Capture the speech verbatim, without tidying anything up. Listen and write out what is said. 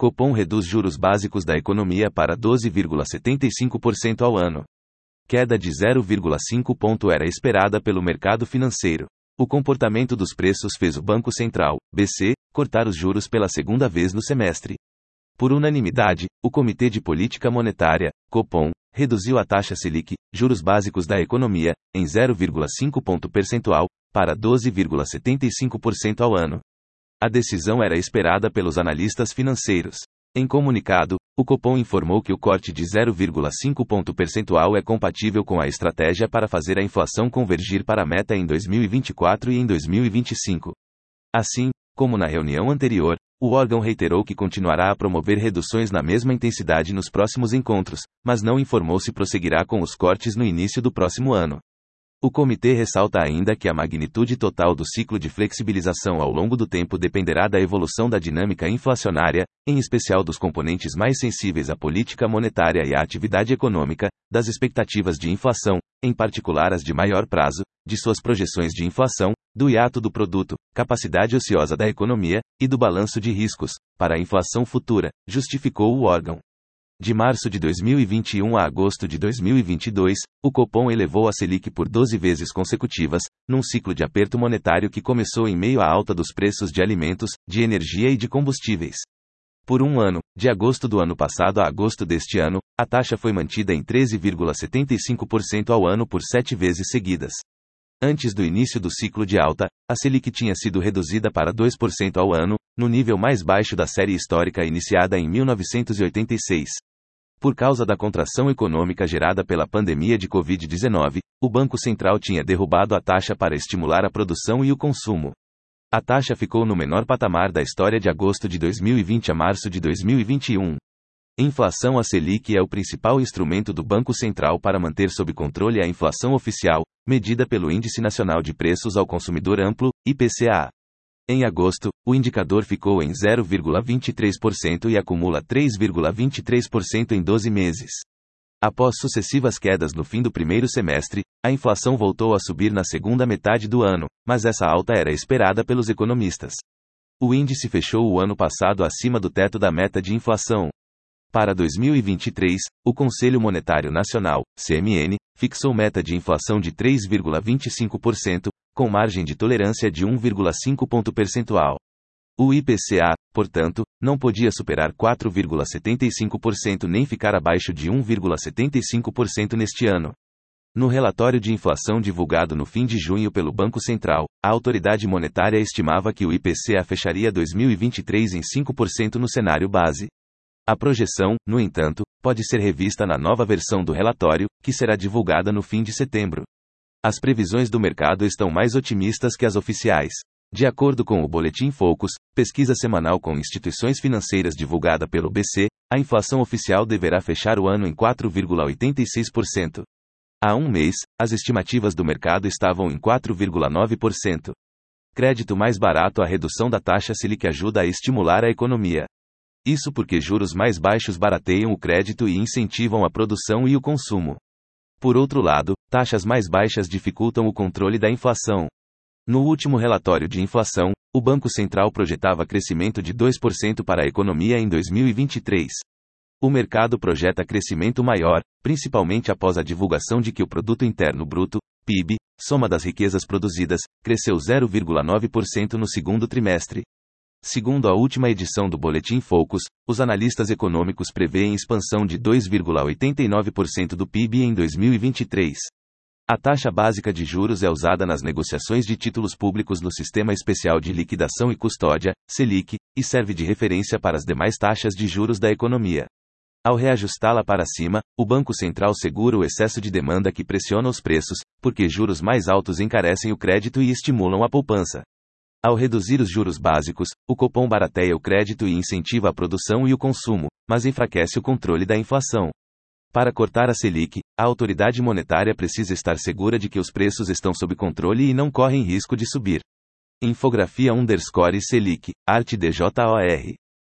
Copom reduz juros básicos da economia para doze vírgula setenta e cinco por cento ao ano. Queda de zero vírgula cinco ponto era esperada pelo mercado financeiro. O comportamento dos preços fez o Banco Central, B C, cortar os juros pela segunda vez no semestre. Por unanimidade, o Comitê de Política Monetária, Copom, reduziu a taxa Selic, juros básicos da economia, em zero vírgula cinco ponto percentual, para doze vírgula setenta e cinco por cento ao ano. A decisão era esperada pelos analistas financeiros. Em comunicado, o Copom informou que o corte de zero vírgula cinco ponto percentual é compatível com a estratégia para fazer a inflação convergir para a meta em dois mil e vinte e quatro e em dois mil e vinte e cinco. Assim, como na reunião anterior, o órgão reiterou que continuará a promover reduções na mesma intensidade nos próximos encontros, mas não informou se prosseguirá com os cortes no início do próximo ano. O comitê ressalta ainda que a magnitude total do ciclo de flexibilização ao longo do tempo dependerá da evolução da dinâmica inflacionária, em especial dos componentes mais sensíveis à política monetária e à atividade econômica, das expectativas de inflação, em particular as de maior prazo, de suas projeções de inflação, do hiato do produto, capacidade ociosa da economia, e do balanço de riscos, para a inflação futura, justificou o órgão. De março de dois mil e vinte e um a agosto de dois mil e vinte e dois, o Copom elevou a Selic por doze vezes consecutivas, num ciclo de aperto monetário que começou em meio à alta dos preços de alimentos, de energia e de combustíveis. Por um ano, de agosto do ano passado a agosto deste ano, a taxa foi mantida em treze vírgula setenta e cinco por cento ao ano por sete vezes seguidas. Antes do início do ciclo de alta, a Selic tinha sido reduzida para dois por cento ao ano, no nível mais baixo da série histórica iniciada em mil novecentos e oitenta e seis. Por causa da contração econômica gerada pela pandemia de covid dezenove, o Banco Central tinha derrubado a taxa para estimular a produção e o consumo. A taxa ficou no menor patamar da história de agosto de dois mil e vinte a março de dois mil e vinte e um. Inflação. A Selic é o principal instrumento do Banco Central para manter sob controle a inflação oficial, medida pelo Índice Nacional de Preços ao Consumidor Amplo, I P C A. Em agosto, o indicador ficou em zero vírgula vinte e três por cento e acumula três vírgula vinte e três por cento em doze meses. Após sucessivas quedas no fim do primeiro semestre, a inflação voltou a subir na segunda metade do ano, mas essa alta era esperada pelos economistas. O índice fechou o ano passado acima do teto da meta de inflação. Para dois mil e vinte e três, o Conselho Monetário Nacional, C M N, fixou meta de inflação de três vírgula vinte e cinco por cento, com margem de tolerância de um vírgula cinco ponto percentual. O I P C A, portanto, não podia superar quatro vírgula setenta e cinco por cento nem ficar abaixo de um vírgula setenta e cinco por cento neste ano. No relatório de inflação divulgado no fim de junho pelo Banco Central, a autoridade monetária estimava que o I P C A fecharia dois mil e vinte e três em cinco por cento no cenário base. A projeção, no entanto, pode ser revista na nova versão do relatório, que será divulgada no fim de setembro. As previsões do mercado estão mais otimistas que as oficiais. De acordo com o Boletim Focus, pesquisa semanal com instituições financeiras divulgada pelo B C, a inflação oficial deverá fechar o ano em quatro vírgula oitenta e seis por cento. Há um mês, as estimativas do mercado estavam em quatro vírgula nove por cento. Crédito mais barato. A redução da taxa Selic ajuda a estimular a economia. Isso porque juros mais baixos barateiam o crédito e incentivam a produção e o consumo. Por outro lado, taxas mais baixas dificultam o controle da inflação. No último relatório de inflação, o Banco Central projetava crescimento de dois por cento para a economia em dois mil e vinte e três. O mercado projeta crescimento maior, principalmente após a divulgação de que o Produto Interno Bruto, P I B, soma das riquezas produzidas, cresceu zero vírgula nove por cento no segundo trimestre. Segundo a última edição do Boletim Focus, os analistas econômicos prevêem expansão de dois vírgula oitenta e nove por cento do P I B em dois mil e vinte e três. A taxa básica de juros é usada nas negociações de títulos públicos no Sistema Especial de Liquidação e Custódia, Selic, e serve de referência para as demais taxas de juros da economia. Ao reajustá-la para cima, o Banco Central segura o excesso de demanda que pressiona os preços, porque juros mais altos encarecem o crédito e estimulam a poupança. Ao reduzir os juros básicos, o Copom barateia o crédito e incentiva a produção e o consumo, mas enfraquece o controle da inflação. Para cortar a Selic, a autoridade monetária precisa estar segura de que os preços estão sob controle e não correm risco de subir. Infografia underscore Selic, arte D J O R